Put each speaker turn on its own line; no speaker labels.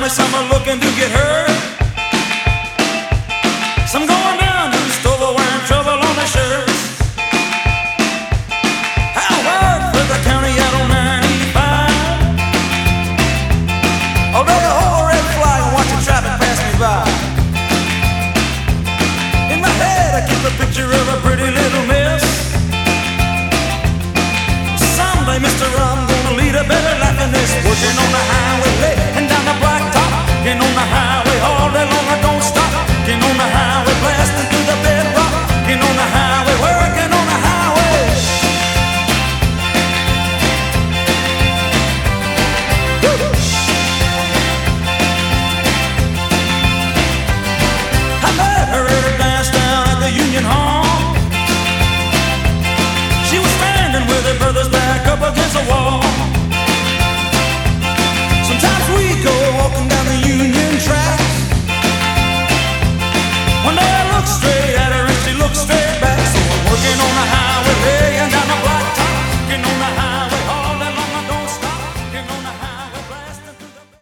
me some are looking to get hurt. Some going down to the store wearing trouble on their shirts. I'll work for the county out on 95. I'll make a whole red flag and watch the traffic pass me by. In my head I keep a picture of a pretty little miss. Someday, mister, I'm gonna lead a better life than this. Working on the highway late and down the blacktop. Getting on the highway all day long, I don't stop. Getting on the highway, blasting through the bedrock. Getting on the highway, working on the highway. I met her at a dance down at the Union Hall. She was standing with her brothers back up against the wall.